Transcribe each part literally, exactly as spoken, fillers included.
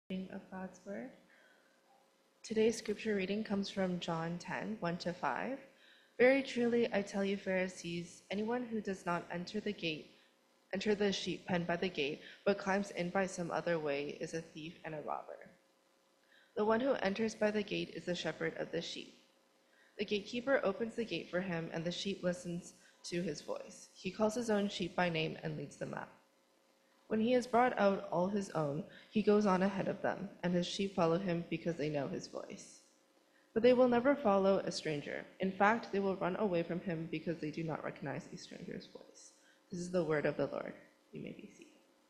Reading of God's Word. Today's scripture reading comes from John ten, one to five. Very truly, I tell you, Pharisees, anyone who does not enter the gate, enter the sheep pen by the gate, but climbs in by some other way, is a thief and a robber. The one who enters by the gate is the shepherd of the sheep. The gatekeeper opens the gate for him, and the sheep listens to his voice. He calls his own sheep by name and leads them out. When he has brought out all his own, he goes on ahead of them, and his sheep follow him because they know his voice. But they will never follow a stranger. In fact, they will run away from him because they do not recognize a stranger's voice. This is the word of the Lord. You may be seated.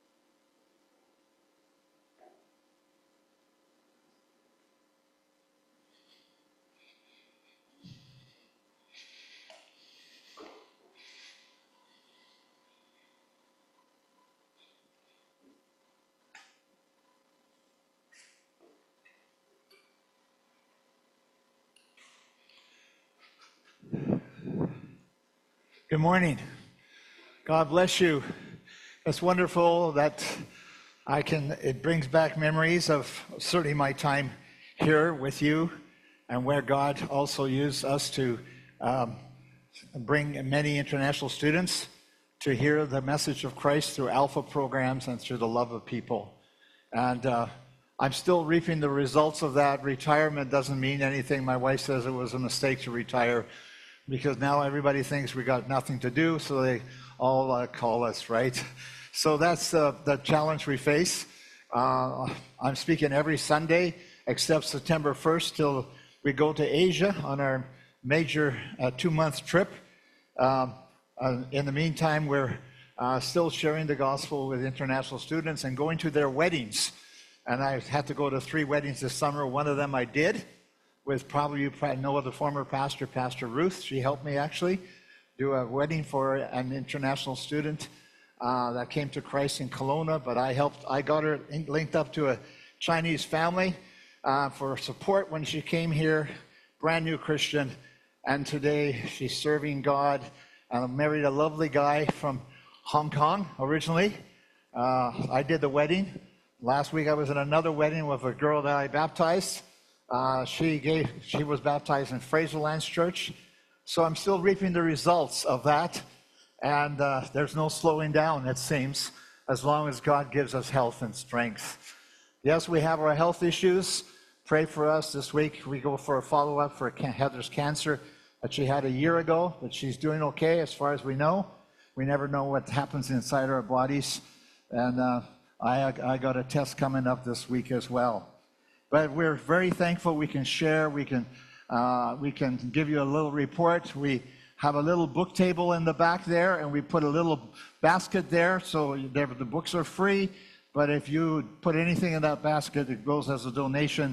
Good morning. God bless you. It's wonderful that I can, it brings back memories of certainly my time here with you and where God also used us to um, bring many international students to hear the message of Christ through Alpha programs and through the love of people. And uh, I'm still reaping the results of that. Retirement doesn't mean anything. My wife says it was a mistake to retire, because now everybody thinks we got nothing to do, so they all uh, call us, right? So that's uh, the challenge we face. Uh, I'm speaking every Sunday except September first till we go to Asia on our major uh, two-month trip. Um, uh, in the meantime, we're uh, still sharing the gospel with international students and going to their weddings. And I had to go to three weddings this summer. One of them I did, with probably you probably know the former pastor, Pastor Ruth. She helped me actually do a wedding for an international student uh, that came to Christ in Kelowna, but I helped, I got her linked up to a Chinese family uh, for support when she came here, brand new Christian, and today she's serving God. And I married a lovely guy from Hong Kong originally. Uh, I did the wedding. Last week I was in another wedding with a girl that I baptized. Uh, she gave. She was baptized in Fraserlands Church, so I'm still reaping the results of that, and uh, there's no slowing down, it seems, as long as God gives us health and strength. Yes, we have our health issues. Pray for us. This week we go for a follow-up for Heather's cancer that she had a year ago, but she's doing okay as far as we know. We never know what happens inside our bodies, and uh, I, I got a test coming up this week as well. But we're very thankful we can share, we can, uh, we can give you a little report. We have a little book table in the back there, and we put a little basket there, so the books are free. But if you put anything in that basket, it goes as a donation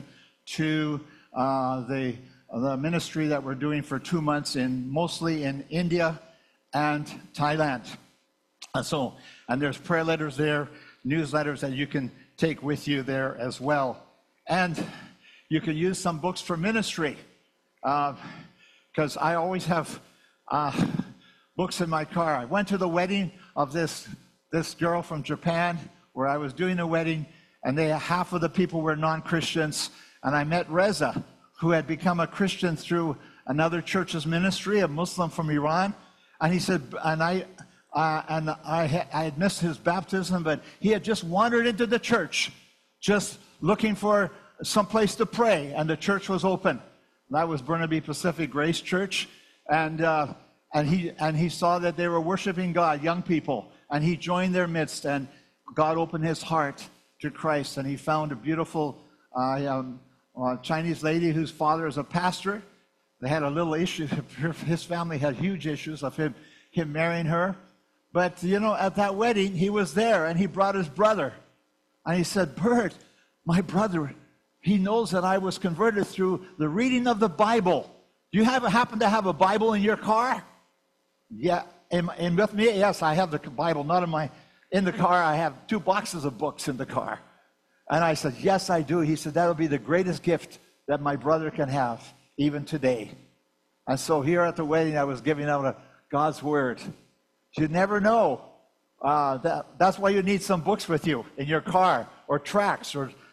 to uh, the, the ministry that we're doing for two months, in mostly in India and Thailand. And so, and there's prayer letters there, newsletters that you can take with you there as well. And you can use some books for ministry, because uh, I always have uh, books in my car. I went to the wedding of this this girl from Japan, where I was doing the wedding, and they half of the people were non-Christians. And I met Reza, who had become a Christian through another church's ministry, a Muslim from Iran. And he said, and I uh, and I, ha- I had missed his baptism, but he had just wandered into the church, just looking for some place to pray, and the church was open. That was Burnaby Pacific Grace Church, and uh, and he and he saw that they were worshiping God, young people, and he joined their midst, and God opened his heart to Christ, and he found a beautiful uh, um, uh, Chinese lady whose father is a pastor. They had a little issue. His family had huge issues of him him marrying her, but you know, at that wedding he was there, and he brought his brother, and he said, "Bert, my brother, he knows that I was converted through the reading of the Bible. Do you have happen to have a Bible in your car?" Yeah, and, and with me, yes, I have the Bible, not in my, in the car. I have two boxes of books in the car. And I said, "Yes, I do." He said, "That'll be the greatest gift that my brother can have, even today." And so here at the wedding, I was giving out a God's Word. You never know. Uh, that, that's why you need some books with you in your car, or tracts, or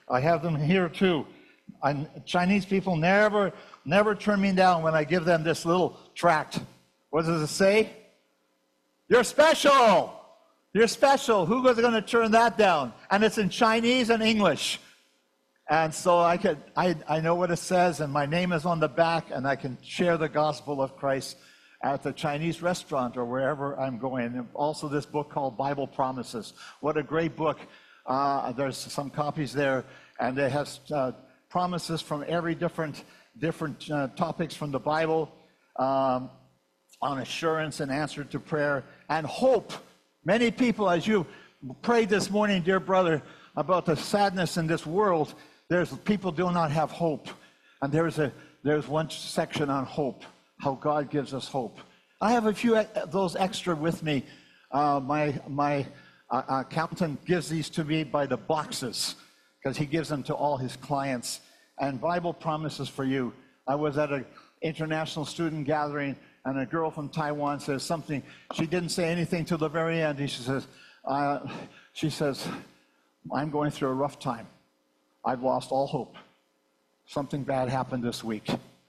I have them here too. I, Chinese people never, never turn me down when I give them this little tract. What does it say? You're special. You're special. Who is going to turn that down? And it's in Chinese and English. And so I could, I, I know what it says, and my name is on the back, and I can share the gospel of Christ at the Chinese restaurant or wherever I'm going. And also this book called Bible Promises. What a great book. Uh, there's some copies there, and it has uh, promises from every different, different uh, topics from the Bible um, on assurance and answer to prayer and hope. Many people, as you prayed this morning, dear brother, about the sadness in this world, there's people do not have hope. And there's a there's one section on hope, how God gives us hope. I have a few of those extra with me. Uh, my my uh, accountant gives these to me by the boxes because he gives them to all his clients. And Bible promises for you. I was at an international student gathering, and a girl from Taiwan says something. She didn't say anything till the very end. She says, uh, she says, I'm going through a rough time. I've lost all hope. Something bad happened this week.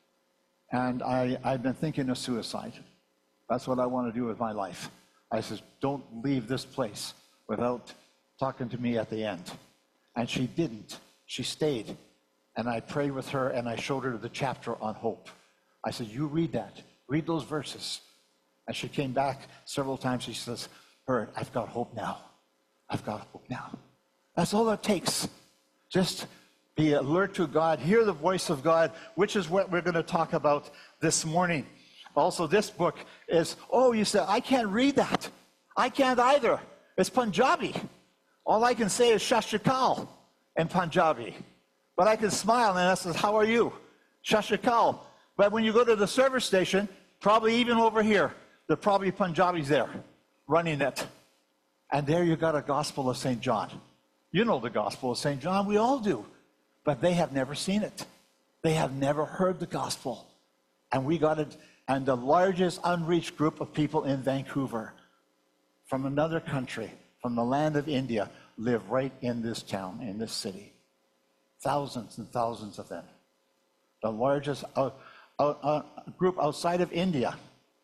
And I, I've been thinking of suicide. That's what I want to do with my life. I says, don't leave this place without talking to me at the end. And she didn't. She stayed. And I prayed with her, and I showed her the chapter on hope. I said, you read that. Read those verses. And she came back several times. She says, Bert, I've got hope now. I've got hope now. That's all it takes. Just be alert to God, hear the voice of God, which is what we're going to talk about this morning. Also, this book is, oh, you said, I can't read that. I can't either. It's Punjabi. All I can say is Shashikal in Punjabi. But I can smile, and I says, how are you? Shashikal. But when you go to the service station, probably even over here, there are probably Punjabis there running it. And there you got a Gospel of Saint John. You know the Gospel of Saint John, we all do. But they have never seen it. They have never heard the gospel. And we got it, and the largest unreached group of people in Vancouver from another country, from the land of India, live right in this town, in this city. Thousands and thousands of them. The largest uh, uh, uh, group outside of India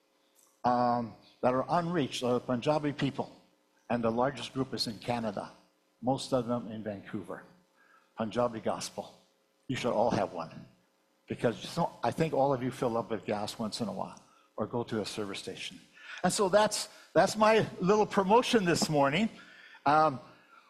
um, that are unreached are the Punjabi people. And the largest group is in Canada. Most of them in Vancouver. Punjabi gospel. You should all have one. Because so, I think all of you fill up with gas once in a while or go to a service station. And so that's that's my little promotion this morning. Um,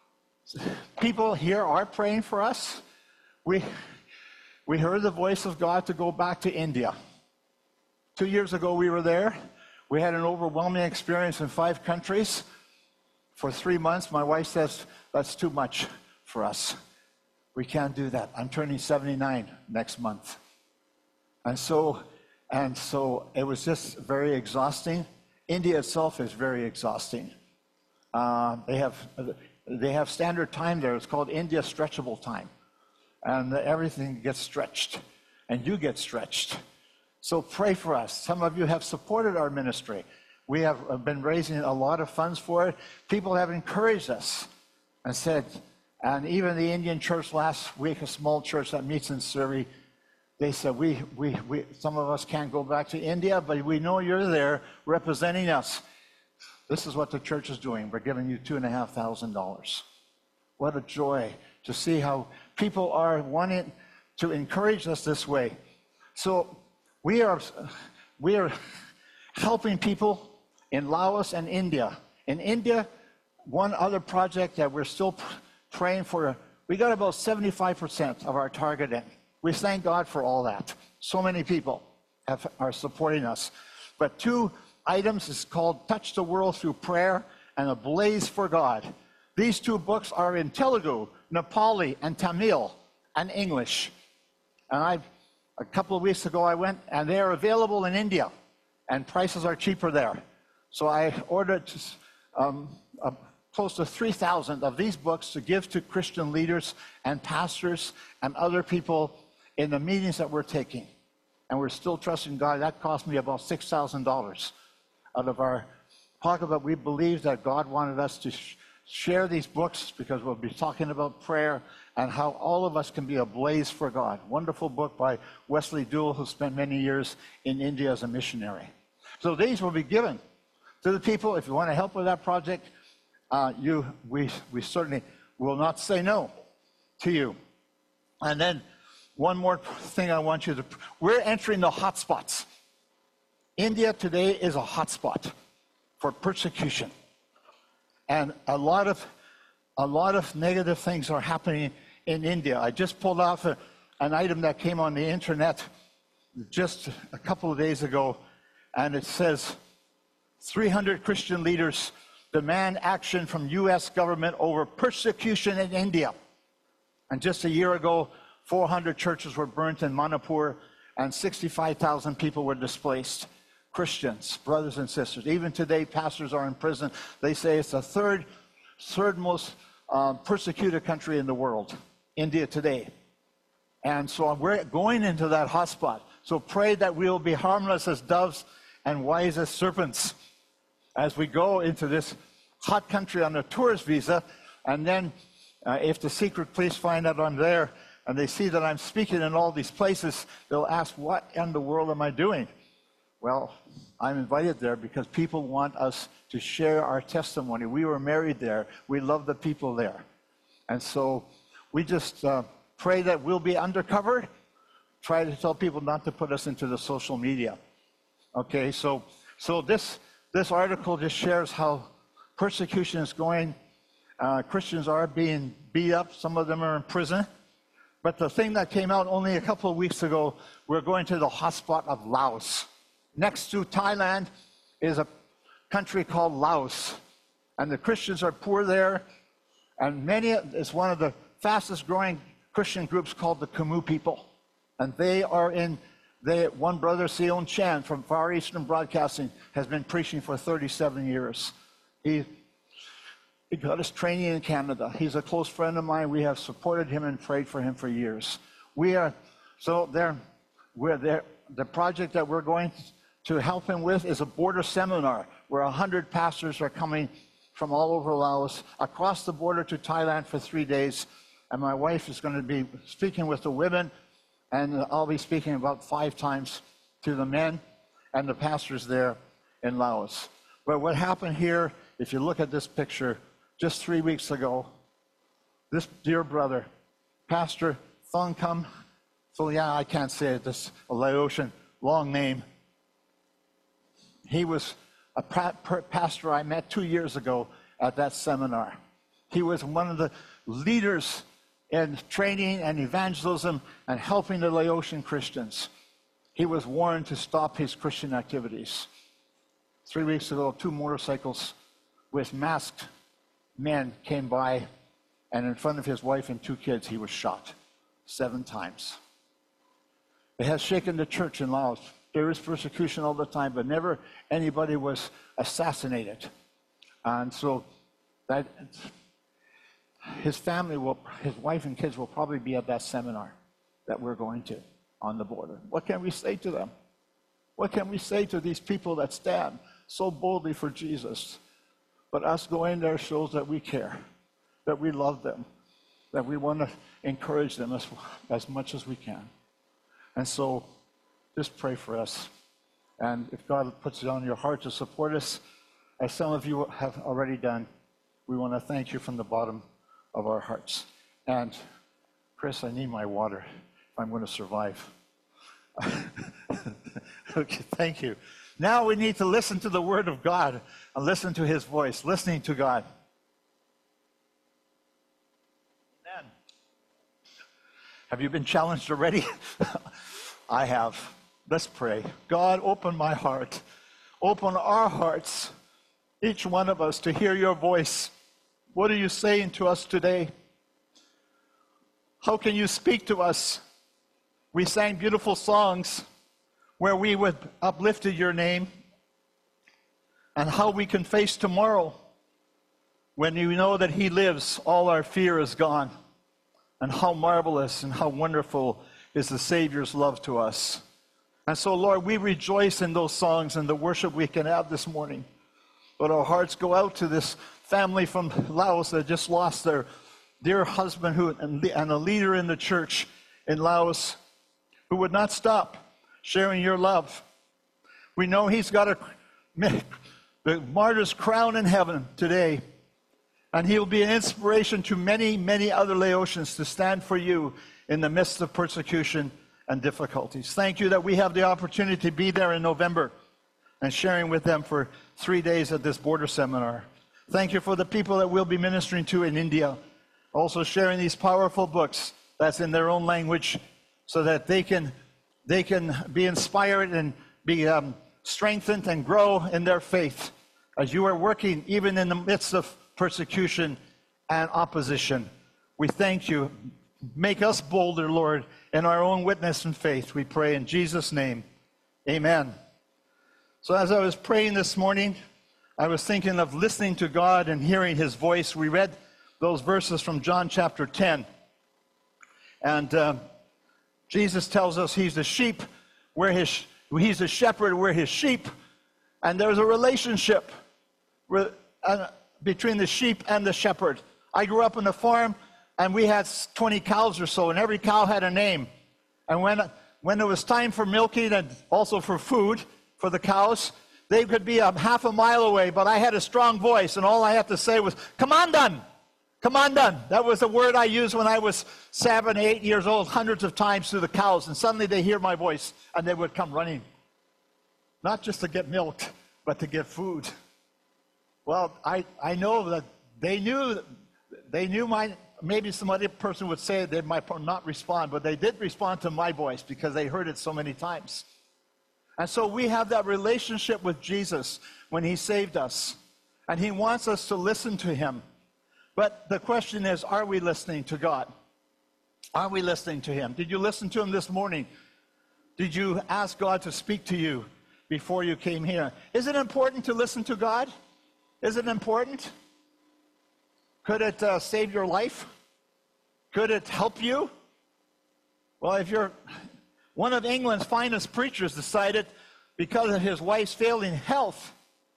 people here are praying for us. We, we heard the voice of God to go back to India. Two years ago we were there. We had an overwhelming experience in five countries. For three months, my wife says, that's too much for us. We can't do that. I'm turning seventy-nine next month. And so, and so it was just very exhausting. India itself is very exhausting. Uh, they have they have standard time there. It's called India stretchable time. And everything gets stretched. And you get stretched. So pray for us. Some of you have supported our ministry. We have been raising a lot of funds for it. People have encouraged us and said, and even the Indian church last week, a small church that meets in Surrey, they said, we, we, we, some of us can't go back to India, but we know you're there representing us. This is what the church is doing. We're giving you two and a half thousand dollars. What a joy to see how people are wanting to encourage us this way. So we are, we are helping people in Laos and India. In India, one other project that we're still pr- praying for, we got about seventy-five percent of our target in. We thank God for all that. So many people have, are supporting us. But two items is called Touch the World Through Prayer and A Blaze for God. These two books are in Telugu, Nepali, and Tamil, and English. And I, a couple of weeks ago I went, and they are available in India, and prices are cheaper there. So I ordered um, a, close to three thousand of these books to give to Christian leaders and pastors and other people in the meetings that we're taking. And we're still trusting God. That cost me about six thousand dollars out of our pocket, but we believe that God wanted us to sh- share these books because we'll be talking about prayer and how all of us can be a blaze for God. Wonderful book by Wesley Duell, who spent many years in India as a missionary. So these will be given to the people. If you want to help with that project, uh, you, we, we certainly will not say no to you. And then one more thing I want you to, we're entering the hot spots. India today is a hot spot for persecution. And a lot of, a lot of negative things are happening in India. I just pulled off a, an item that came on the internet just a couple of days ago, and it says, three hundred Christian leaders demand action from U S government over persecution in India. And just a year ago, four hundred churches were burnt in Manipur, and sixty-five thousand people were displaced. Christians, brothers and sisters. Even today, pastors are in prison. They say it's the third, third most uh, persecuted country in the world, India today. And so we're going into that hotspot. So pray that we will be harmless as doves and wise as serpents as we go into this hot country on a tourist visa. And then uh, if the secret police find out I'm there and they see that I'm speaking in all these places, they'll ask, what in the world am I doing? Well, I'm invited there because people want us to share our testimony. We were married there. We love the people there. And so we just uh, pray that we'll be undercover. Try to tell people not to put us into the social media. Okay, so so this, this article just shares how persecution is going. Uh, Christians are being beat up. Some of them are in prison. But the thing that came out only a couple of weeks ago, we're going to the hotspot of Laos. Next to Thailand is a country called Laos, and the Christians are poor there, and many, it's one of the fastest growing Christian groups called the Khmer people, and they are in, they, one brother, Sion Chan from Far Eastern Broadcasting, has been preaching for thirty-seven years. He, he got his training in Canada. He's a close friend of mine. We have supported him and prayed for him for years. We are, so there, we're there, the project that we're going to help him with is a border seminar where one hundred pastors are coming from all over Laos across the border to Thailand for three days. And my wife is going to be speaking with the women, and I'll be speaking about five times to the men and the pastors there in Laos. But what happened here, if you look at this picture, just three weeks ago, this dear brother, Pastor Thongkham, so yeah, I can't say it, this Laotian long name. He was a pastor I met two years ago at that seminar. He was one of the leaders in training and evangelism and helping the Laotian Christians. He was warned to stop his Christian activities. Three weeks ago, two motorcycles with masked men came by, and in front of his wife and two kids, he was shot seven times. It has shaken the church in Laos. There is persecution all the time, but never anybody was assassinated. And so that his family will, his wife and kids will probably be at that seminar that we're going to on the border. What can we say to them? What can we say to these people that stand so boldly for Jesus? But us going there shows that we care, that we love them, that we want to encourage them as, as much as we can. And so just pray for us. And if God puts it on your heart to support us, as some of you have already done, we want to thank you from the bottom of our hearts. And Chris, I need my water if I'm going to survive. Okay, thank you. Now we need to listen to the Word of God and listen to His voice, listening to God. Amen. Have you been challenged already? I have. Let's pray. God, open my heart. Open our hearts, each one of us, to hear your voice. What are you saying to us today? How can you speak to us? We sang beautiful songs where we would uplifted your name, and how we can face tomorrow when you know that He lives, all our fear is gone, and how marvelous and how wonderful is the Savior's love to us. And so, Lord, we rejoice in those songs and the worship we can have this morning. But our hearts go out to this family from Laos that just lost their dear husband who and, and a leader in the church in Laos who would not stop sharing your love. We know he's got a, the martyr's crown in heaven today, and he'll be an inspiration to many, many other Laotians to stand for you in the midst of persecution and difficulties. Thank you that we have the opportunity to be there in November and sharing with them for three days at this border seminar. Thank you for the people that we'll be ministering to in India, also sharing these powerful books that's in their own language so that they can, they can be inspired and be um, strengthened and grow in their faith as you are working even in the midst of persecution and opposition. We thank you. Make us bolder, Lord, in our own witness and faith, we pray in Jesus' name. Amen. So as I was praying this morning, I was thinking of listening to God and hearing his voice. We read those verses from John chapter ten. And uh, Jesus tells us he's the sheep, where his, he's the shepherd, we're his sheep. And there's a relationship with, uh, between the sheep and the shepherd. I grew up on a farm, and we had twenty cows or so, and every cow had a name. And when, when it was time for milking and also for food for the cows, they could be a half a mile away, but I had a strong voice, and all I had to say was, "Commandant! Commandant!" That was the word I used when I was seven, eight years old, hundreds of times to the cows, and suddenly they hear my voice, and they would come running. Not just to get milked, but to get food. Well, I, I know that they knew, they knew my, maybe some other person would say they might not respond, but they did respond to my voice because they heard it so many times. And so we have that relationship with Jesus when he saved us, and he wants us to listen to him. But the question is, are we listening to God? Are we listening to him? Did you listen to him this morning? Did you ask God to speak to you before you came here? Is it important to listen to God? Is it important? Could it uh, save your life? Could it help you? Well, if you're one of England's finest preachers decided, because of his wife's failing health,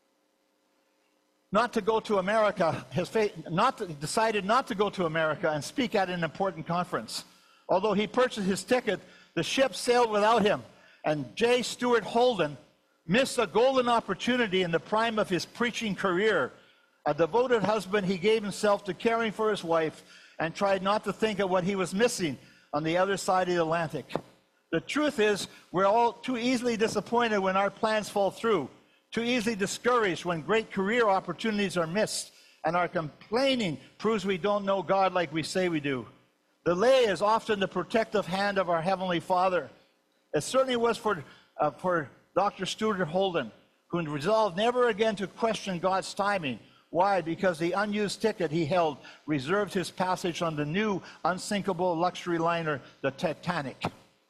not to go to America, his fa- not to, decided not to go to America and speak at an important conference. Although he purchased his ticket, the ship sailed without him, and J. Stuart Holden missed a golden opportunity in the prime of his preaching career. A devoted husband, he gave himself to caring for his wife and tried not to think of what he was missing on the other side of the Atlantic. The truth is, we're all too easily disappointed when our plans fall through, too easily discouraged when great career opportunities are missed, and our complaining proves we don't know God like we say we do. Delay is often the protective hand of our Heavenly Father. It certainly was for, uh, for Doctor Stuart Holden, who resolved never again to question God's timing. Why? Because the unused ticket he held reserved his passage on the new unsinkable luxury liner, the Titanic.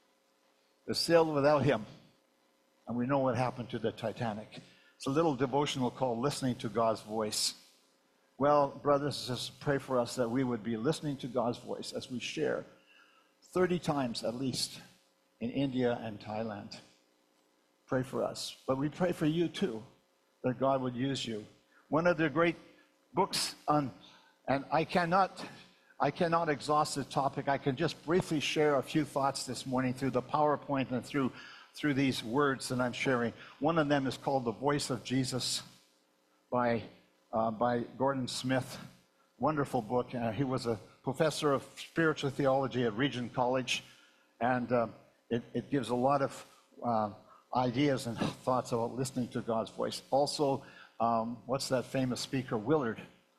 It sailed without him, and we know what happened to the Titanic. It's a little devotional called Listening to God's Voice. Well, brothers and sisters, pray for us that we would be listening to God's voice as we share thirty times at least in India and Thailand. Pray for us. But we pray for you too, that God would use you. One of the great books on, and I cannot, I cannot exhaust the topic. I can just briefly share a few thoughts this morning through the PowerPoint and through, through these words that I'm sharing. One of them is called The Voice of Jesus by, uh, by Gordon Smith. Wonderful book. Uh, he was a professor of spiritual theology at Regent College, and uh, it, it gives a lot of uh, ideas and thoughts about listening to God's voice. Also, um, what's that famous speaker, Willard,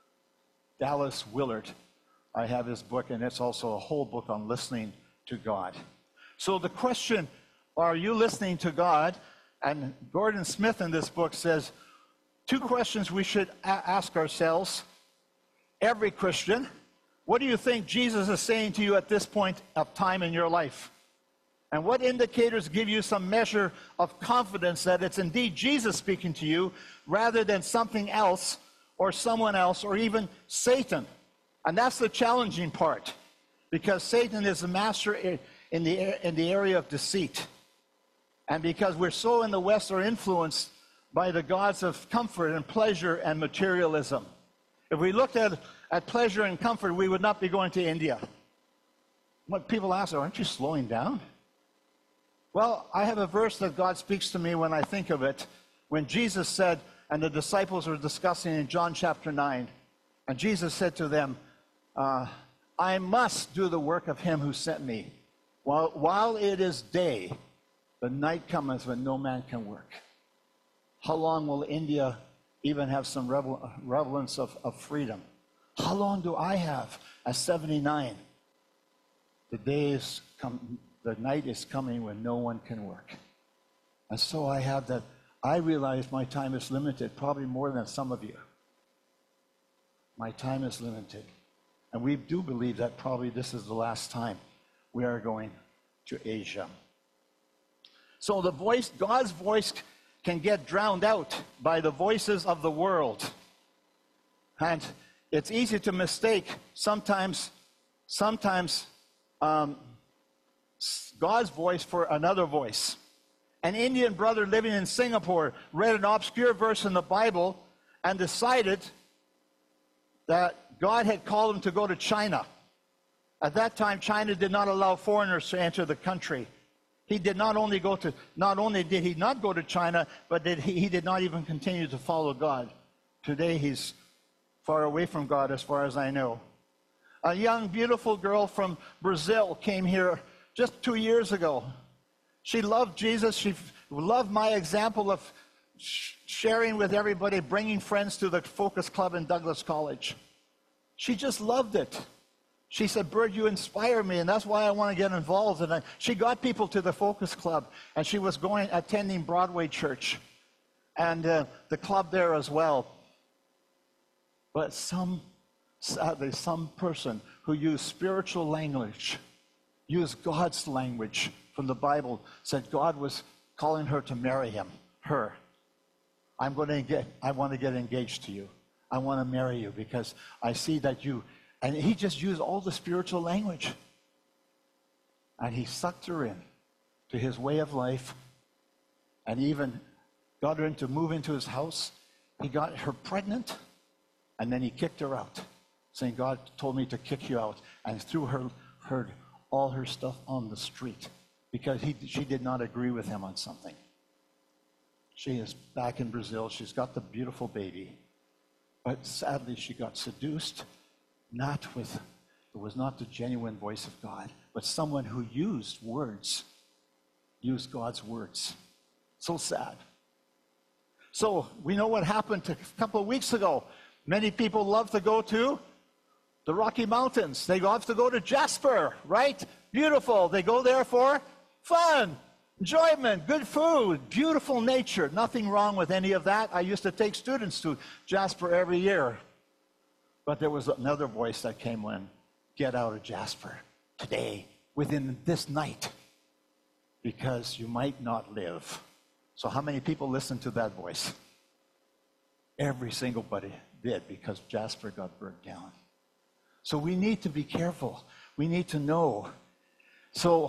Dallas Willard. I have his book, and it's also a whole book on listening to God. So the question, are you listening to God? And Gordon Smith in this book says, two questions we should a- ask ourselves. Every Christian, what do you think Jesus is saying to you at this point of time in your life? And what indicators give you some measure of confidence that it's indeed Jesus speaking to you rather than something else or someone else or even Satan? And that's the challenging part, because Satan is the master in the, in the area of deceit. And because we're so in the West are influenced by the gods of comfort and pleasure and materialism. If we looked at, at pleasure and comfort, we would not be going to India. What people ask, aren't you slowing down? Well, I have a verse that God speaks to me when I think of it. When Jesus said, and the disciples were discussing in John chapter nine, and Jesus said to them, uh, I must do the work of him who sent me. While, while it is day, the night cometh when no man can work. How long will India even have some revel- relevance of, of freedom? How long do I have at seventy-nine? The day is come, the night is coming when no one can work. And so I have that, I realize my time is limited, probably more than some of you. My time is limited. And we do believe that probably this is the last time we are going to Asia. So the voice, God's voice can get drowned out by the voices of the world. And it's easy to mistake sometimes, sometimes um, God's voice for another voice. An Indian brother living in Singapore read an obscure verse in the Bible and decided that God had called him to go to China. At that time, China did not allow foreigners to enter the country. He did not only go to, not only did he not go to China, but did he, he did not even continue to follow God. Today, he's far away from God as far as I know. A young, beautiful girl from Brazil came here just two years ago. She loved Jesus. She loved my example of sh- sharing with everybody, bringing friends to the Focus Club in Douglas College. She just loved it. She said, Bert, you inspire me, and that's why I want to get involved. And I, she got people to the Focus Club, and she was going, attending Broadway Church and uh, the club there as well. But some, sadly, some person who used spiritual language, used God's language from the Bible, said God was calling her to marry him, her. I'm going to get, I want to get engaged to you. I want to marry you because I see that you, and he just used all the spiritual language. And he sucked her in to his way of life and even got her in to move into his house. He got her pregnant, and then he kicked her out, saying, God told me to kick you out, and threw her, her all her stuff on the street because he, she did not agree with him on something. She is back in Brazil. She's got the beautiful baby. But sadly, she got seduced, not with, it was not the genuine voice of God, but someone who used words, used God's words. So sad. So we know what happened a couple of weeks ago. Many people love to go to the Rocky Mountains. They love to go to Jasper, right? Beautiful. They go there for fun, enjoyment, good food, beautiful nature. Nothing wrong with any of that. I used to take students to Jasper every year. But there was another voice that came in. Get out of Jasper today, within this night, because you might not live. So how many people listened to that voice? Every single body did, because Jasper got burnt down. So we need to be careful. We need to know. So,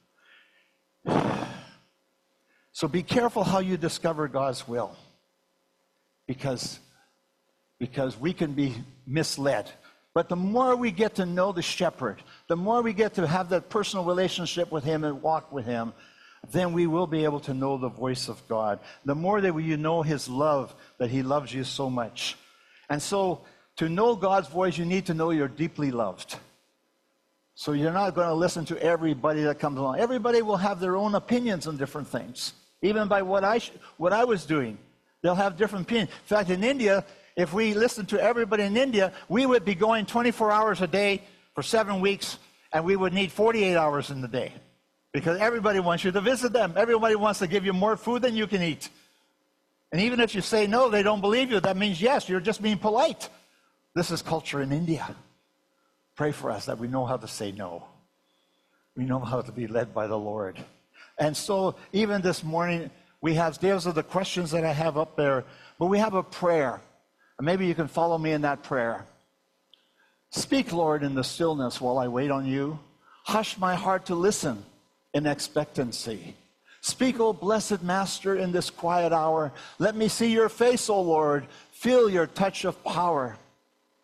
so be careful how you discover God's will, because, because we can be misled. But the more we get to know the shepherd, the more we get to have that personal relationship with him and walk with him, then we will be able to know the voice of God. The more that you know his love, that he loves you so much. And so to know God's voice, you need to know you're deeply loved. So you're not going to listen to everybody that comes along. Everybody will have their own opinions on different things. Even by what I, what I was doing, they'll have different opinions. In fact, in India, if we listened to everybody in India, we would be going twenty-four hours a day for seven weeks, and we would need forty-eight hours in the day. Because everybody wants you to visit them. Everybody wants to give you more food than you can eat. And even if you say no, they don't believe you. That means yes, you're just being polite. This is culture in India. Pray for us that we know how to say no. We know how to be led by the Lord. And so even this morning, we have, those are the questions that I have up there, but we have a prayer. And maybe you can follow me in that prayer. Speak, Lord, in the stillness while I wait on you. Hush my heart to listen in expectancy. Speak, O blessed Master, in this quiet hour. Let me see your face, O Lord. Feel your touch of power.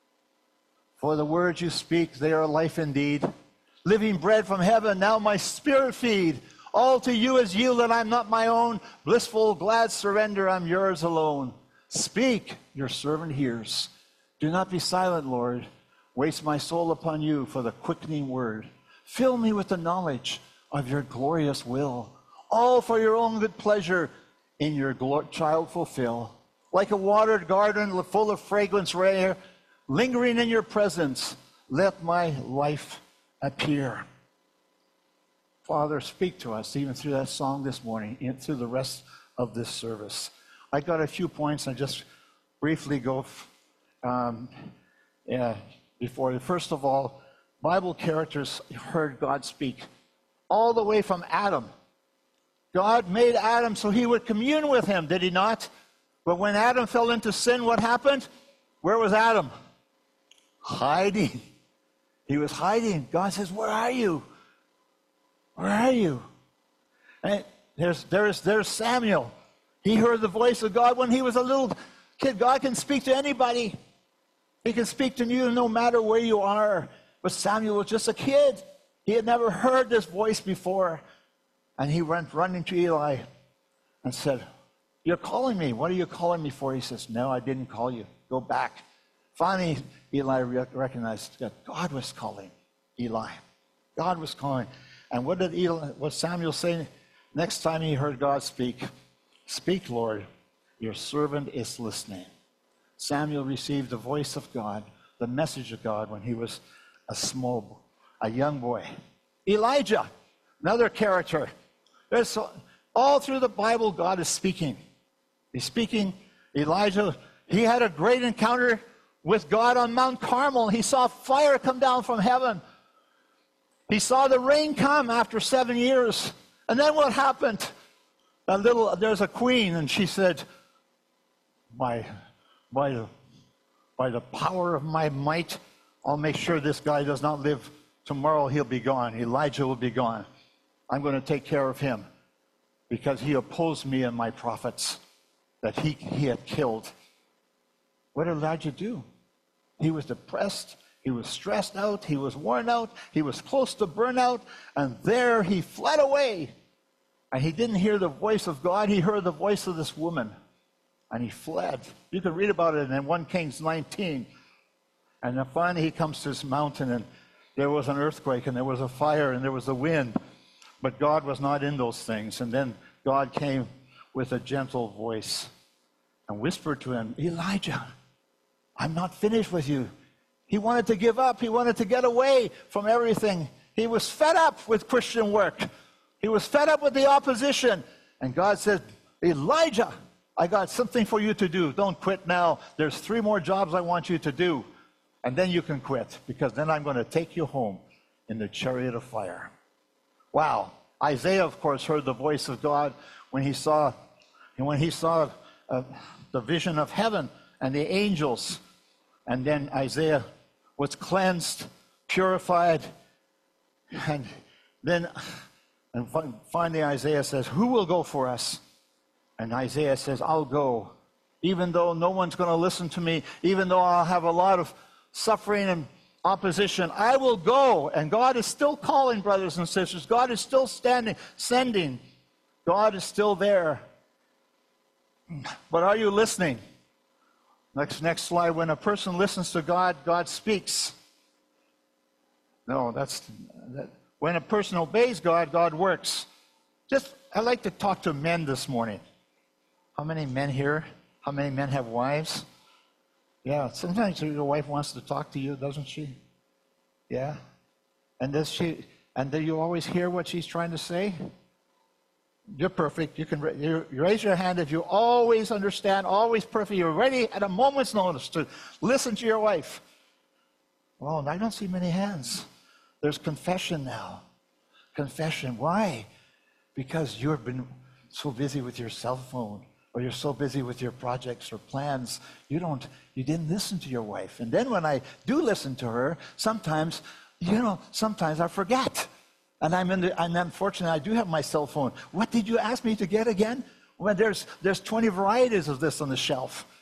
For the words you speak, they are life indeed. Living bread from heaven, now my spirit feed. All to you is yielded, I'm not my own. Blissful, glad surrender, I'm yours alone. Speak, your servant hears. Do not be silent, Lord. Waste my soul upon you for the quickening word. Fill me with the knowledge of your glorious will. All for your own good pleasure in your glor- child fulfill. Like a watered garden full of fragrance rare, lingering in your presence, let my life appear. Father, speak to us even through that song this morning and through the rest of this service. I got a few points. I just briefly go um, yeah, before you. First of all, Bible characters heard God speak all the way from Adam. God made Adam so he would commune with him, did he not? But when Adam fell into sin, what happened? Where was Adam? Hiding. He was hiding. God says, where are you? Where are you? And there's, there's, there's Samuel. He heard the voice of God when he was a little kid. God can speak to anybody. He can speak to you no matter where you are. But Samuel was just a kid. He had never heard this voice before. And he went running to Eli and said, you're calling me. What are you calling me for? He says, no, I didn't call you. Go back. Finally, Eli recognized that God was calling Eli. God was calling. And what did Eli, what Samuel say next time he heard God speak? Speak, Lord, your servant is listening. Samuel received the voice of God, the message of God when he was a small, a young boy. Elijah, another character. There's, all through the Bible, God is speaking. He's speaking. Elijah, he had a great encounter with God on Mount Carmel. He saw fire come down from heaven. He saw the rain come after seven years. And then what happened? A little, there's a queen, and she said, by, by, the, by the power of my might, I'll make sure this guy does not live. Tomorrow he'll be gone. Elijah will be gone. I'm going to take care of him because he opposed me and my prophets that he, he had killed. What did Elijah do? He was depressed. He was stressed out. He was worn out. He was close to burnout. And there he fled away. And he didn't hear the voice of God. He heard the voice of this woman. And he fled. You can read about it in First Kings nineteen. And then finally he comes to this mountain, and there was an earthquake, and there was a fire, and there was a wind. But God was not in those things. And then God came with a gentle voice and whispered to him, Elijah, I'm not finished with you. He wanted to give up. He wanted to get away from everything. He was fed up with Christian work. He was fed up with the opposition. And God said, Elijah, I got something for you to do. Don't quit now. There's three more jobs I want you to do. And then you can quit, because then I'm going to take you home in the chariot of fire. Wow. Isaiah, of course, heard the voice of God when he saw, and when he saw uh, the vision of heaven and the angels. And then Isaiah was cleansed, purified, and then and finally Isaiah says, who will go for us? And Isaiah says, I'll go. Even though no one's going to listen to me, even though I'll have a lot of suffering and opposition, I will go. And God is still calling, brothers and sisters. God is still standing, sending. God is still there. But are you listening? Next, next slide. When a person listens to God, God speaks. No, that's that. When a person obeys God, God works. Just, I'd like to talk to men this morning. How many men here? How many men have wives? Yeah, sometimes your wife wants to talk to you, doesn't she? Yeah. And does she? And do you always hear what she's trying to say? You're perfect. You can you raise your hand if you always understand, always perfect. You're ready at a moment's notice to listen to your wife. Well, I don't see many hands. There's confession now. Confession. Why? Because you've been so busy with your cell phone, or you're so busy with your projects or plans, you don't, you didn't listen to your wife. And then when I do listen to her, sometimes, you know, sometimes I forget. And I'm in the, and unfortunately, I do have my cell phone. What did you ask me to get again? Well, there's, there's twenty varieties of this on the shelf.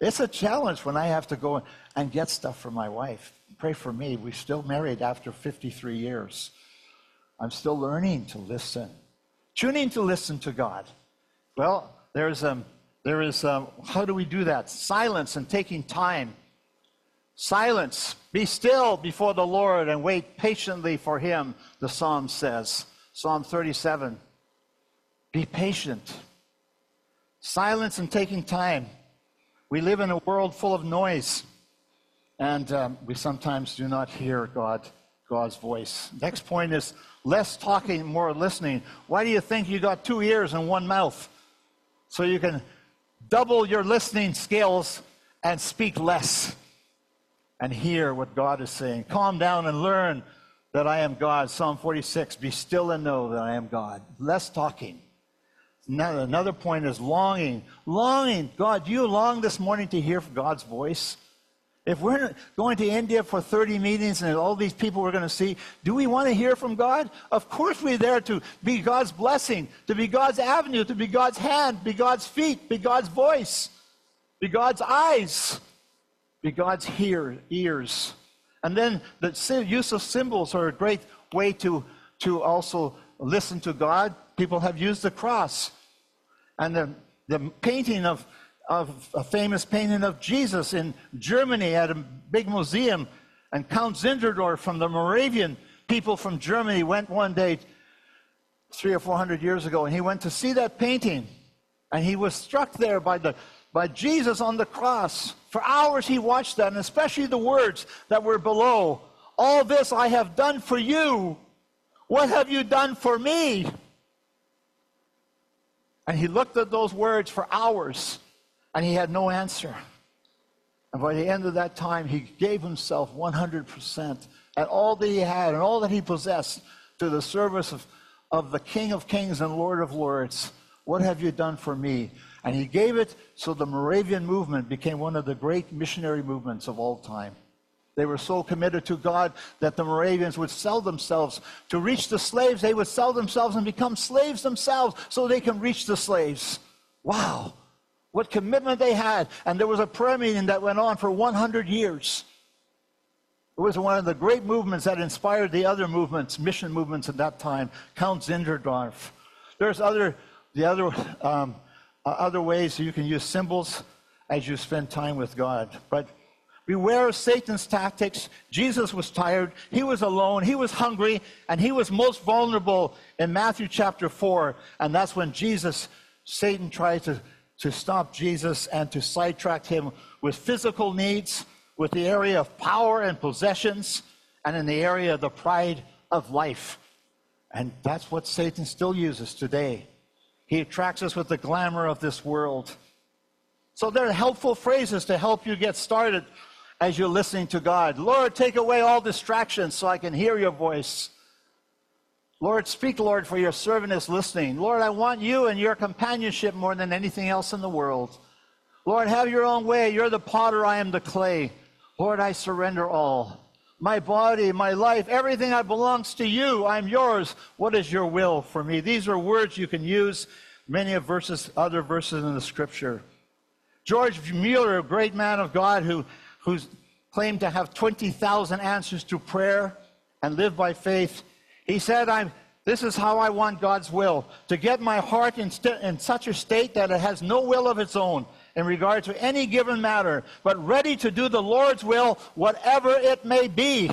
It's a challenge when I have to go and get stuff for my wife. Pray for me. We're still married after fifty-three years. I'm still learning to listen. Tuning to listen to God. Well, there's um, there is um, how do we do that? Silence and taking time. Silence. Be still before the Lord and wait patiently for him, the Psalm says. Psalm thirty-seven. Be patient. Silence and taking time. We live in a world full of noise, and um, we sometimes do not hear God, God's voice. Next point is less talking, more listening. Why do you think you got two ears and one mouth? So you can double your listening skills and speak less and hear what God is saying. Calm down and learn that I am God. Psalm forty-six, be still and know that I am God. Less talking. Now, another point is longing. Longing. God, do you long this morning to hear God's voice? If we're going to India for thirty meetings and all these people we're going to see, do we want to hear from God? Of course we're there to be God's blessing, to be God's avenue, to be God's hand, be God's feet, be God's voice, be God's eyes, be God's hear, ears. And then the use of symbols are a great way to, to also listen to God. People have used the cross. And the, the painting of, of a famous painting of Jesus in Germany at a big museum. And Count Zinzendorf from the Moravian people from Germany went one day three or four hundred years ago, and he went to see that painting. And he was struck there by, the, by Jesus on the cross. For hours he watched that, and especially the words that were below. All this I have done for you. What have you done for me? And he looked at those words for hours, and he had no answer. And by the end of that time, he gave himself one hundred percent and all that he had and all that he possessed to the service of, of the King of Kings and Lord of Lords. What have you done for me? And he gave it so the Moravian movement became one of the great missionary movements of all time. They were so committed to God that the Moravians would sell themselves. To reach the slaves, they would sell themselves and become slaves themselves so they can reach the slaves. Wow, what commitment they had. And there was a prayer meeting that went on for one hundred years. It was one of the great movements that inspired the other movements, mission movements at that time. Count Zinzendorf. There's other, the other, um, uh, other ways you can use symbols as you spend time with God. But beware of Satan's tactics. Jesus was tired, he was alone, he was hungry, and he was most vulnerable in Matthew chapter four. And that's when Jesus, Satan tried to, to stop Jesus and to sidetrack him with physical needs, with the area of power and possessions, and in the area of the pride of life. And that's what Satan still uses today. He attracts us with the glamour of this world. So there are helpful phrases to help you get started as you're listening to God. Lord, take away all distractions so I can hear your voice. Lord, speak, Lord, for your servant is listening. Lord, I want you and your companionship more than anything else in the world. Lord, have your own way. You're the potter, I am the clay. Lord, I surrender all. My body, my life, everything that belongs to you, I'm yours. What is your will for me? These are words you can use, many of verses, other verses in the scripture. George Mueller, a great man of God who who claimed to have twenty thousand answers to prayer and live by faith, he said, I'm, this is how I want God's will, to get my heart in, in such a state that it has no will of its own in regard to any given matter, but ready to do the Lord's will, whatever it may be.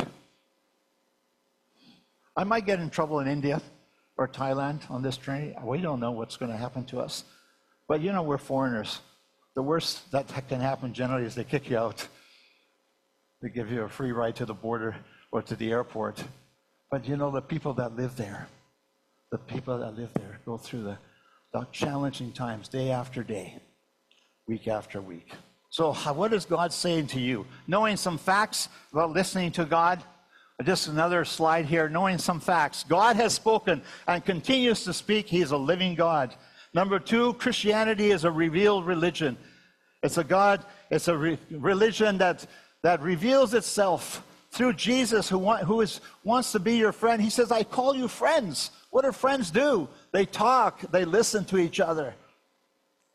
I might get in trouble in India or Thailand on this journey. We don't know what's going to happen to us. But you know, we're foreigners. The worst that can happen generally is they kick you out. They give you a free ride to the border or to the airport. But you know, the people that live there, the people that live there go through the, the challenging times day after day, week after week. So how, what is God saying to you? Knowing some facts about listening to God. Just another slide here. Knowing some facts. God has spoken and continues to speak. He is a living God. Number two, Christianity is a revealed religion. It's a God, it's a re- religion that that reveals itself through Jesus, who, want, who is, wants to be your friend. He says, I call you friends. What do friends do? They talk, they listen to each other.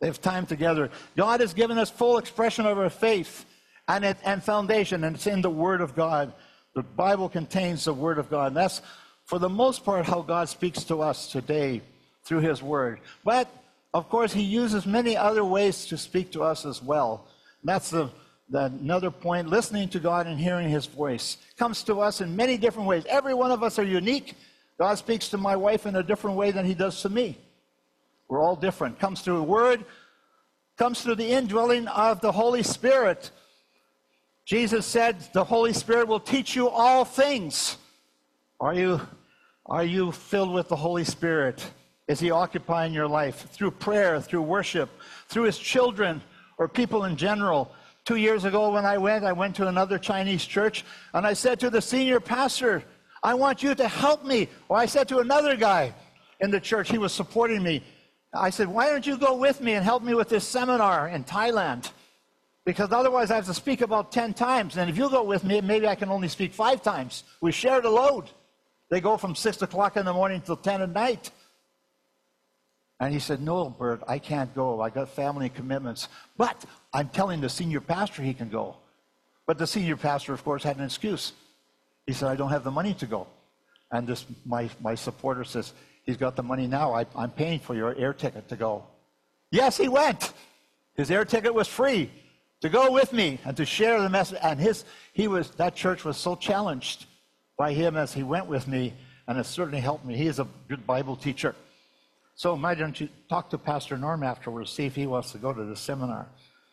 They have time together. God has given us full expression of our faith and, it, and foundation, and it's in the Word of God. The Bible contains the Word of God. And that's, for the most part, how God speaks to us today through His Word. But, of course, He uses many other ways to speak to us as well. And that's the, the, another point. Listening to God and hearing His voice comes to us in many different ways. Every one of us are unique. God speaks to my wife in a different way than He does to me. We're all different. Comes through a word, comes through the indwelling of the Holy Spirit. Jesus said the Holy Spirit will teach you all things. Are you, are you filled with the Holy Spirit? Is He occupying your life through prayer, through worship, through His children or people in general? Two years ago when I went, I went to another Chinese church, and I said to the senior pastor, I want you to help me. Or I said to another guy in the church, he was supporting me. I said, why don't you go with me and help me with this seminar in Thailand? Because otherwise I have to speak about ten times. And if you go with me, maybe I can only speak five times. We share the load. They go from six o'clock in the morning till ten at night. And he said, no, Bert, I can't go. I got family commitments. But I'm telling the senior pastor he can go. But the senior pastor, of course, had an excuse. He said, I don't have the money to go. And this, my, my supporter says, he's got the money now. I, I'm paying for your air ticket to go. Yes, he went. His air ticket was free to go with me and to share the message. And his, he was, that church was so challenged by him as he went with me, and it certainly helped me. He is a good Bible teacher. So why don't you talk to Pastor Norm afterwards, see if he wants to go to the seminar.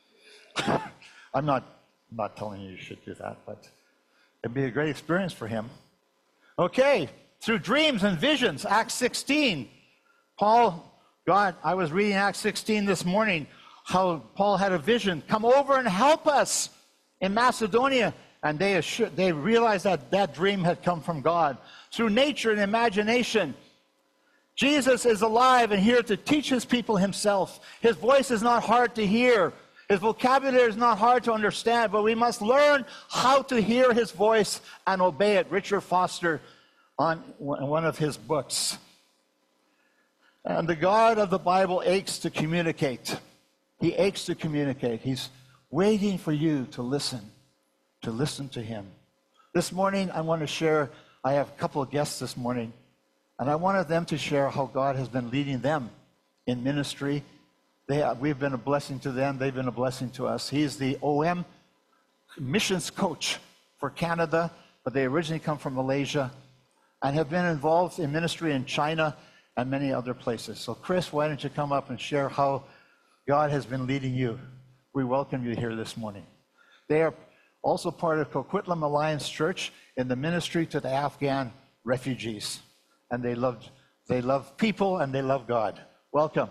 I'm not, not telling you you should do that, but it'd be a great experience for him. Okay, through dreams and visions, Acts sixteen. Paul, God, I was reading Acts sixteen this morning, how Paul had a vision. Come over and help us in Macedonia. And they, assured, they realized that that dream had come from God. Through nature and imagination, Jesus is alive and here to teach His people Himself. His voice is not hard to hear. His vocabulary is not hard to understand, but we must learn how to hear His voice and obey it. Richard Foster, on one of his books. And the God of the Bible aches to communicate. He aches to communicate. He's waiting for you to listen, to listen to Him. This morning, I want to share, I have a couple of guests this morning, and I wanted them to share how God has been leading them in ministry. They, we've been a blessing to them. They've been a blessing to us. He's the O M missions coach for Canada, but they originally come from Malaysia and have been involved in ministry in China and many other places. So Chris, why don't you come up and share how God has been leading you? We welcome you here this morning. They are also part of Coquitlam Alliance Church in the ministry to the Afghan refugees. And they love, they love people and they love God. Welcome.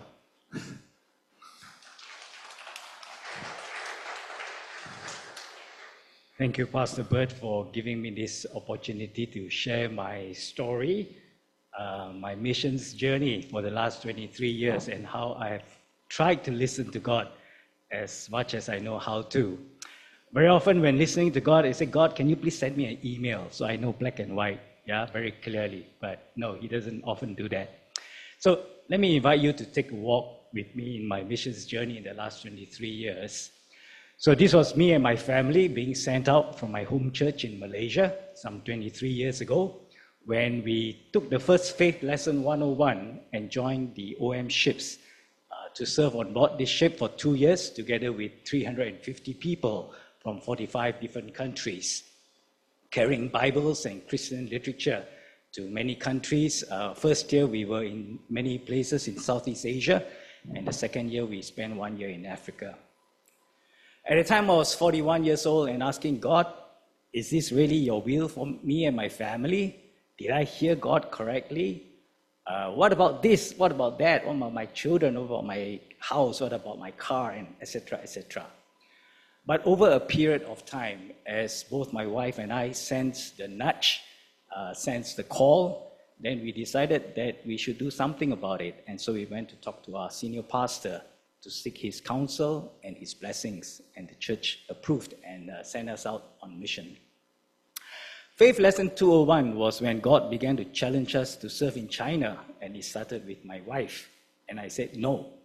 Thank you, Pastor Bert, for giving me this opportunity to share my story, uh, my missions journey for the last twenty-three years, and how I've tried to listen to God as much as I know how to. Very often when listening to God, I say, God, can you please send me an email so I know black and white, yeah, very clearly. But no, He doesn't often do that. So let me invite you to take a walk with me in my missions journey in the last twenty-three years. So this was me and my family being sent out from my home church in Malaysia some twenty-three years ago, when we took the first Faith Lesson one oh one and joined the O M ships uh, to serve on board this ship for two years together with three hundred fifty people from forty-five different countries, carrying Bibles and Christian literature to many countries. Uh, first year we were in many places in Southeast Asia, and the second year we spent one year in Africa. At the time I was forty-one years old and asking God, is this really your will for me and my family? Did I hear God correctly? Uh, what about this? What about that? What about my children? What about my house? What about my car? And et cetera, et cetera. But over a period of time, as both my wife and I sensed the nudge, uh, sensed the call, then we decided that we should do something about it. And so we went to talk to our senior pastor to seek his counsel and his blessings, and the church approved and uh, sent us out on mission. Faith Lesson two oh one was when God began to challenge us to serve in China, and He started with my wife. And I said, no,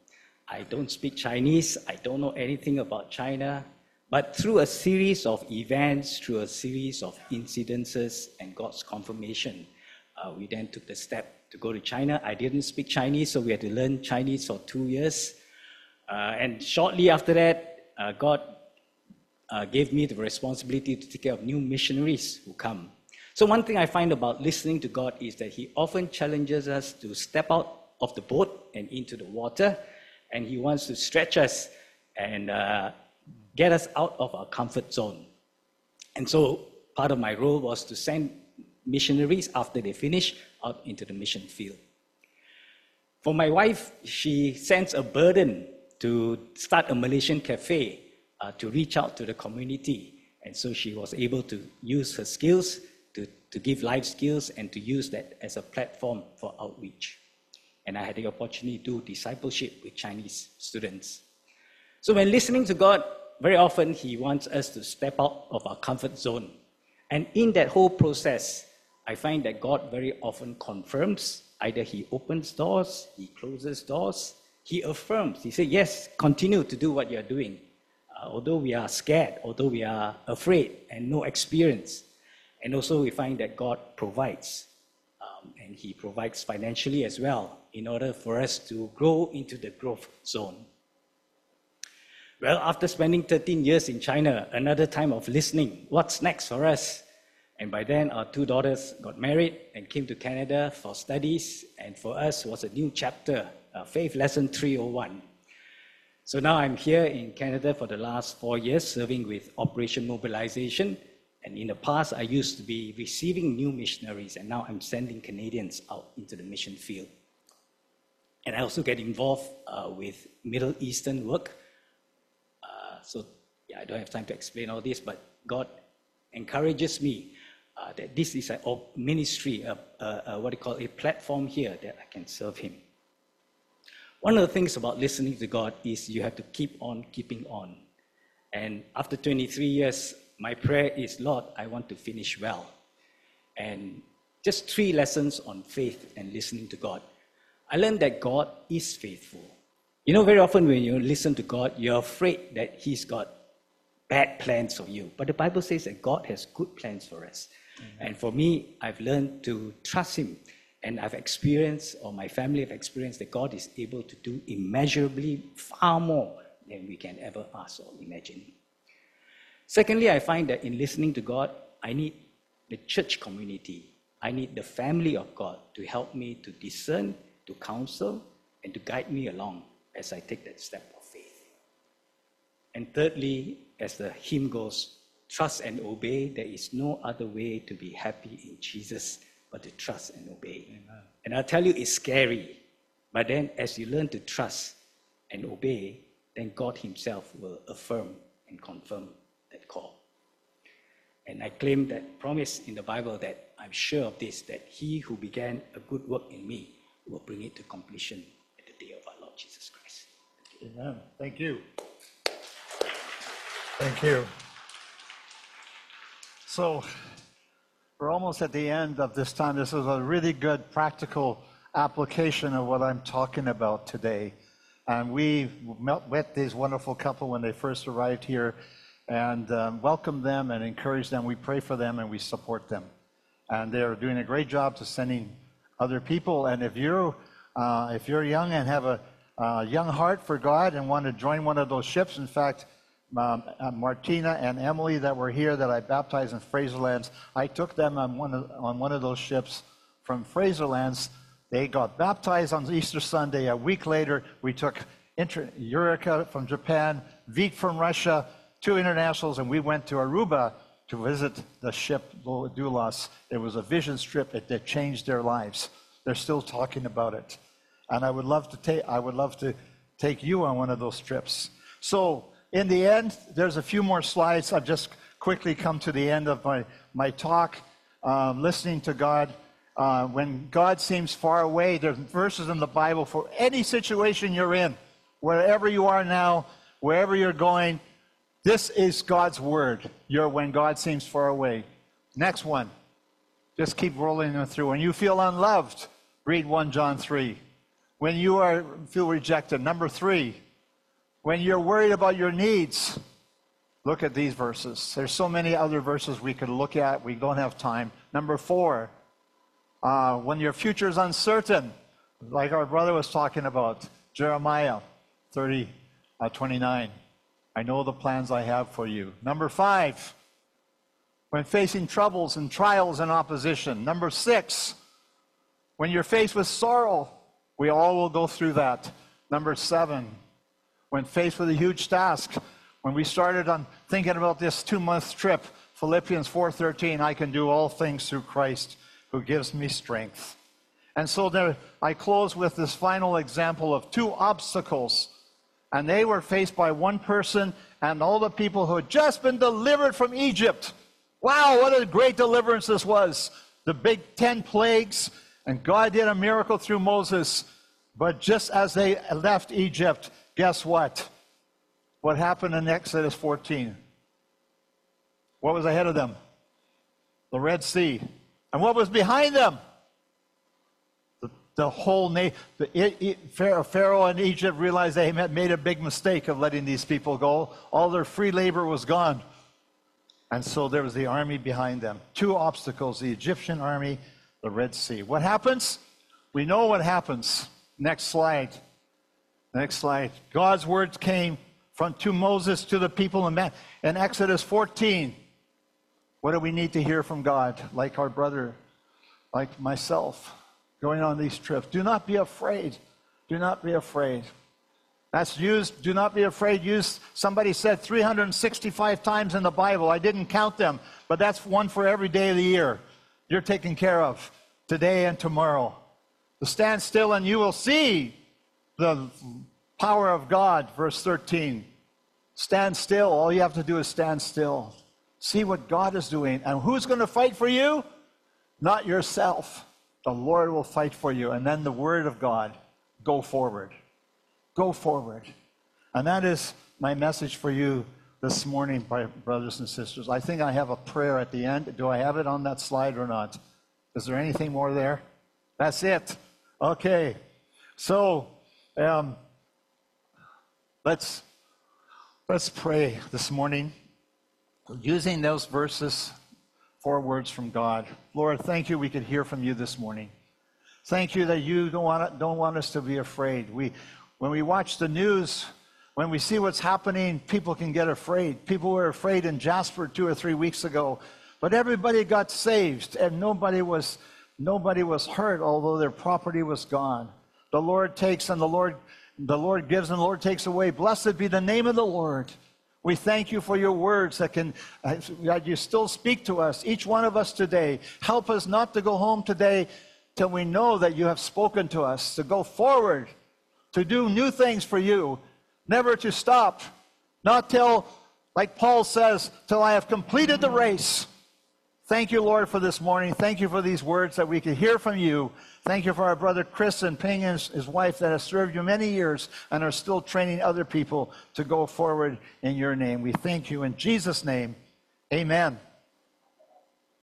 I don't speak Chinese. I don't know anything about China. But through a series of events, through a series of incidences and God's confirmation, uh, we then took the step to go to China. I didn't speak Chinese, so we had to learn Chinese for two years. Uh, and shortly after that, uh, God uh, gave me the responsibility to take care of new missionaries who come. So one thing I find about listening to God is that He often challenges us to step out of the boat and into the water, and He wants to stretch us and uh, get us out of our comfort zone. And so part of my role was to send missionaries after they finish out into the mission field. For my wife, she sends a burden to start a Malaysian cafe uh, to reach out to the community. And so she was able to use her skills to, to give life skills and to use that as a platform for outreach. And I had the opportunity to do discipleship with Chinese students. So when listening to God, very often He wants us to step out of our comfort zone. And in that whole process, I find that God very often confirms. Either He opens doors, He closes doors, He affirms. He says, yes, continue to do what you're doing. Uh, although we are scared, although we are afraid and no experience. And also we find that God provides. Um, and He provides financially as well in order for us to grow into the growth zone. Well, after spending thirteen years in China, another time of listening, what's next for us? And by then, our two daughters got married and came to Canada for studies. And for us, was a new chapter, uh, Faith Lesson three oh one. So now I'm here in Canada for the last four years, serving with Operation Mobilization. And in the past, I used to be receiving new missionaries, and now I'm sending Canadians out into the mission field. And I also get involved uh, with Middle Eastern work. Uh, so yeah, I don't have time to explain all this, but God encourages me uh, that this is a ministry, a, a, a, what do you call a platform here that I can serve Him. One of the things about listening to God is you have to keep on keeping on. And after twenty-three years, my prayer is, Lord, I want to finish well. And just three lessons on faith and listening to God. I learned that God is faithful. You know, very often when you listen to God, you're afraid that He's got bad plans for you. But the Bible says that God has good plans for us. Mm-hmm. And for me, I've learned to trust Him. And I've experienced, or my family have experienced, that God is able to do immeasurably far more than we can ever ask or imagine. Secondly, I find that in listening to God, I need the church community. I need the family of God to help me to discern, to counsel, and to guide me along as I take that step of faith. And thirdly, as the hymn goes, trust and obey. There is no other way to be happy in Jesus but to trust and obey. Amen. And I'll tell you, it's scary. But then as you learn to trust and obey, then God Himself will affirm and confirm that call. And I claim that promise in the Bible that I'm sure of this, that He who began a good work in me will bring it to completion at the day of our Lord Jesus Christ. Thank you. Amen. Thank you. Thank you. So we're almost at the end of this time. This is a really good practical application of what I'm talking about today. And we met this wonderful couple when they first arrived here and um, welcomed them and encouraged them. We pray for them and we support them. And they're doing a great job to sending other people. And if you're, uh, if you're young and have a uh, young heart for God and want to join one of those ships, in fact, Um, uh, Martina and Emily that were here that I baptized in Fraserlands, I took them on one of, on one of those ships from Fraserlands. They got baptized on Easter Sunday. A week later, we took Inter- Yurika from Japan, Vít from Russia, two internationals, and we went to Aruba to visit the ship Doulos. It was a vision trip that changed their lives. They're still talking about it, and I would love to take I would love to take you on one of those trips. So. In the end, there's a few more slides. I've just quickly come to the end of my, my talk, um, listening to God. Uh, when God seems far away, there's verses in the Bible for any situation you're in, wherever you are now, wherever you're going. This is God's word. You're when God seems far away. Next one. Just keep rolling them through. When you feel unloved, read First John three. when you are feel rejected. Number three, when you're worried about your needs. Look at these verses. There's so many other verses we could look at. We don't have time. Number four, uh, when your future is uncertain, like our brother was talking about, Jeremiah thirty, twenty-nine. I know the plans I have for you. Number five, when facing troubles and trials and opposition. Number six, when you're faced with sorrow, we all will go through that. Number seven, when faced with a huge task. When we started on thinking about this two-month trip, Philippians four thirteen, I can do all things through Christ who gives me strength. And so there, I close with this final example of two obstacles. And they were faced by one person and all the people who had just been delivered from Egypt. Wow, what a great deliverance this was. The big ten plagues, and God did a miracle through Moses. But just as they left Egypt, guess what? What happened in Exodus fourteen? What was ahead of them? The Red Sea. And what was behind them? The, the whole nation. Pharaoh, Pharaoh and Egypt realized they had made a big mistake of letting these people go. All their free labor was gone. And so there was the army behind them. Two obstacles, the Egyptian army, the Red Sea. What happens? We know what happens. Next slide. Next slide. God's words came from to Moses to the people in, in Exodus fourteen. What do we need to hear from God? Like our brother, like myself, going on these trips. Do not be afraid. Do not be afraid. That's used, do not be afraid, used, somebody said three hundred sixty-five times in the Bible. I didn't count them, but that's one for every day of the year. You're taken care of today and tomorrow. To stand still and you will see the power of God, verse thirteen. Stand still. All you have to do is stand still. See what God is doing. And who's going to fight for you? Not yourself. The Lord will fight for you. And then the word of God. Go forward. Go forward. And that is my message for you this morning, brothers and sisters. I think I have a prayer at the end. Do I have it on that slide or not? Is there anything more there? That's it. Okay. So, um, let's, let's pray this morning using those verses, four words from God. Lord, thank you we could hear from you this morning. Thank you that you don't want, don't want us to be afraid. We, when we watch the news, when we see what's happening, people can get afraid. People were afraid in Jasper two or three weeks ago, but everybody got saved and nobody was, nobody was hurt, although their property was gone. The Lord takes and the Lord, the Lord gives and the Lord takes away. Blessed be the name of the Lord. We thank you for your words that can, that you still speak to us, each one of us today. Help us not to go home today till we know that you have spoken to us, to go forward, to do new things for you, never to stop, not till, like Paul says, till I have completed the race. Thank you, Lord, for this morning. Thank you for these words that we could hear from you. Thank you for our brother Chris and Ping and his wife that have served you many years and are still training other people to go forward in your name. We thank you in Jesus' name. Amen.